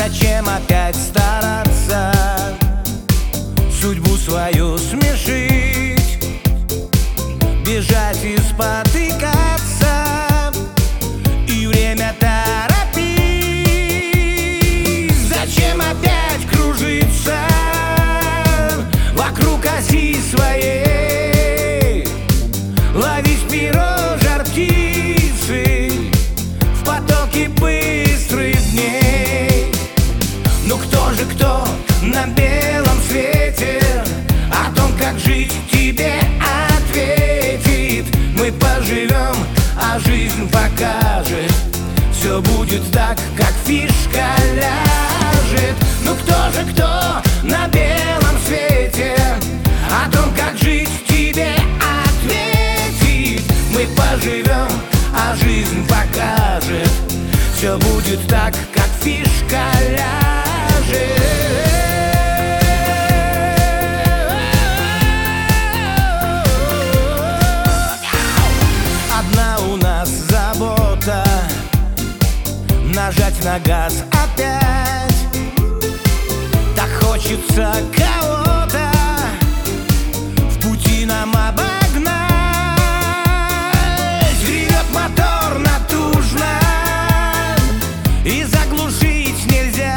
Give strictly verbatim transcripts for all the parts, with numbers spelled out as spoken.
Зачем опять стараться судьбу свою смешить, бежать и спотыкаться и время торопить? Зачем опять кружиться вокруг оси своей, ловить перо жар птицы в потоке быстрых дней? Ну кто же кто на белом свете о том, как жить, тебе ответит? Мы поживем, а жизнь покажет. Все будет так, как фишка ляжет. Ну кто же кто на белом свете о том, как жить, тебе ответит? Мы поживем, а жизнь покажет. Все будет так, как фишка ляжет. Одна у нас забота — нажать на газ опять. Так хочется кого-то в пути нам обогнать. Ревет мотор натужно, и заглушить нельзя,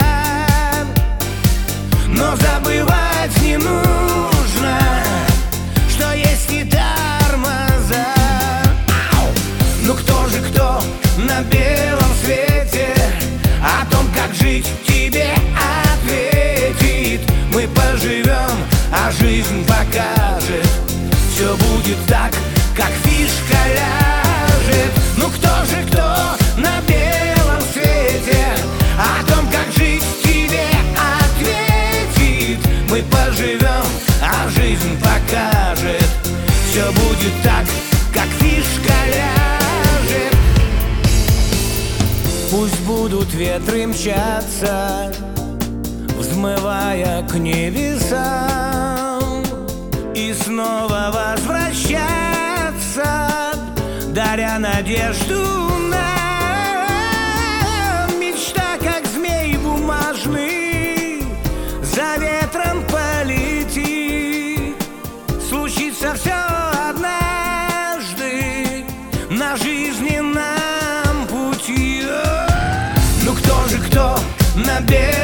но забывать не нужно, что есть и тормоза. Ну кто же кто на белом свете о том, как жить, тебе ответит? Мы поживем, а жизнь покажет. Все будет так, как фишка ляжет. Ну кто же кто на белом свете о том, как жить, тебе ответит? Мы поживем, а жизнь покажет. Все будет так, как фишка ляжет. Пусть будут ветры мчаться, взмывая к небесам, и снова возвращаться, даря надежду нам. Мечта, как змей бумажный, за ветром полетит. Случится все однажды на жизненном пути. Ну кто же кто на белом